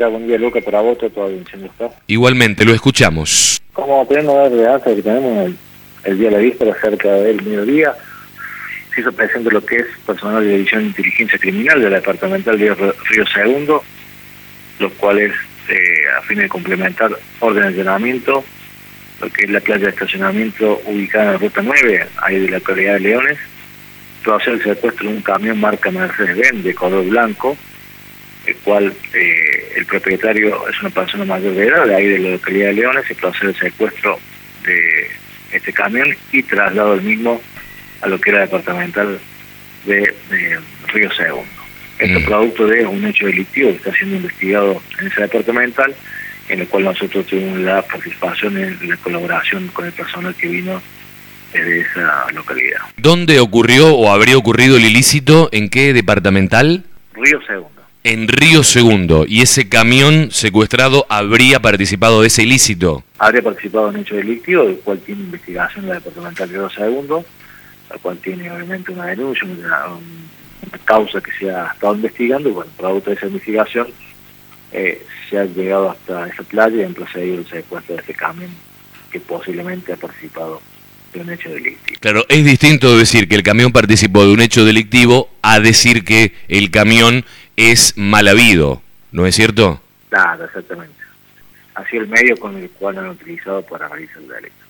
tal? Buen día, Lucas, para vos, todo bien, ¿está? Igualmente, lo escuchamos. Como podemos dar de alta que tenemos el día de la víspera, cerca del mediodía, se hizo presente lo que es personal de División de Inteligencia Criminal de la Departamental de Río Segundo, los cuales, a fin de complementar orden de allanamiento, lo que es la playa de estacionamiento ubicada en la Ruta 9, ahí de la localidad de Leones, procede el secuestro de un camión marca Mercedes-Benz de color blanco, el cual el propietario es una persona mayor de edad, de ahí de la localidad de Leones, se procede el secuestro de este camión y traslado del mismo a lo que era departamental de Río Segundo. Esto es producto de un hecho delictivo que está siendo investigado en esa departamental, en el cual nosotros tuvimos la participación en la colaboración con el personal que vino de esa localidad. ¿Dónde ocurrió o habría ocurrido el ilícito? ¿En qué departamental? Río Segundo. En Río Segundo. ¿Y ese camión secuestrado habría participado de ese ilícito? Habría participado en un hecho delictivo, del cual tiene investigación la departamental de Río Segundo, la cual tiene obviamente una denuncia, una causa que se ha estado investigando, y bueno, producto de esa investigación se ha llegado hasta esa playa y han procedido el secuestro de ese camión que posiblemente ha participado de un hecho delictivo. Claro, es distinto decir que el camión participó de un hecho delictivo a decir que el camión es mal habido, ¿no es cierto? Claro, exactamente. Así el medio con el cual han utilizado para realizar el delito.